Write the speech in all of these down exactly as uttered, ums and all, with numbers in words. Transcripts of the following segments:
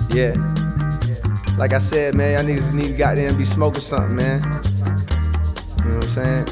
Yeah. Like I said, man, y'all niggas need to goddamn be smoking something, man. You know what I'm saying?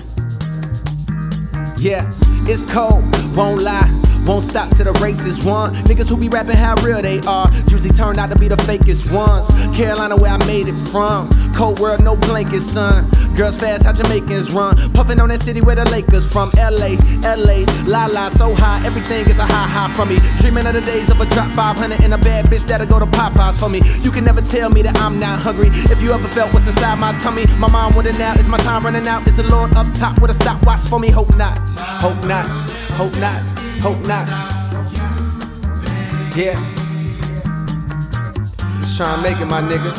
Yeah, it's cold, won't lie, won't stop till the race is won. Niggas who be rapping how real they are usually turn out to be the fakest ones. Carolina where I made it from, cold world, no blankets, son. Girls fast, how Jamaicans run, puffin' on that city where the Lakers from. L A, L A, la la, so high, everything is a high high from me. Dreaming of the days of a drop five hundred and a bad bitch that'll go to Popeyes for me. You can never tell me that I'm not hungry. If you ever felt what's inside my tummy, my mind wondering now, is my time running out? Is the Lord up top with a stopwatch for me? Hope not, hope not, hope not, hope not. Yeah. Just trying to make it, my nigga.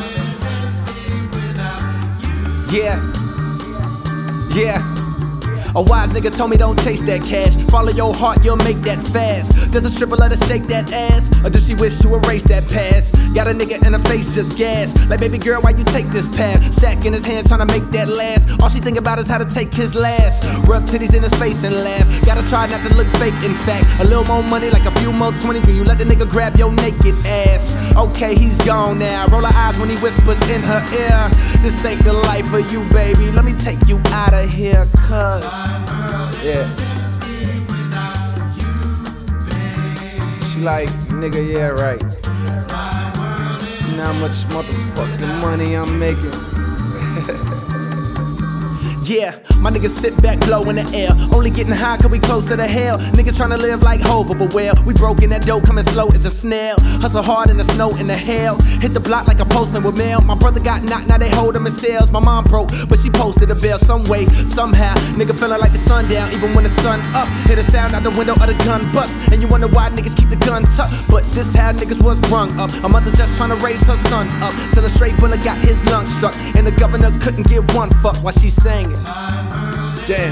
Yeah, yeah. A wise nigga told me don't chase that cash. Follow your heart, you'll make that fast. Does a stripper let her shake that ass? Or does she wish to erase that past? Got a nigga in her face just gas. Like, baby girl, why you take this path? Stacking his hands trying to make that last. All she think about is how to take his last. Rub titties in his face and laugh. Gotta try not to look fake, in fact. A little more money, like a few more twenties when you let the nigga grab your naked ass. Okay, he's gone now. Roll her eyes when he whispers in her ear. This ain't the life for you, baby. Let me take you out of here, cuz. Yeah. She like, nigga, yeah, right. You know how much motherfucking money I'm making. Yeah, my niggas sit back low in the air. Only getting high cause we closer to hell. Niggas tryna live like Hova, but well, we broke in that dough, coming slow as a snail. Hustle hard in the snow in the hell. Hit the block like a postman with mail. My brother got knocked, now they hold him in sales. My mom broke, but she posted a bill some way, somehow. Nigga feeling like the sun down, even when the sun up. Hear the sound out the window of the gun bust. And you wonder why niggas keep the gun tucked. But this how niggas was brung up. A mother just tryna raise her son up, till a straight bullet got his lungs struck. And the governor couldn't give one fuck while she sang it. Damn.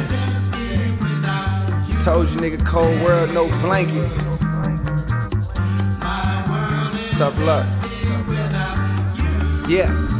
Told you, nigga, cold world, no blanket. Tough luck. Yeah.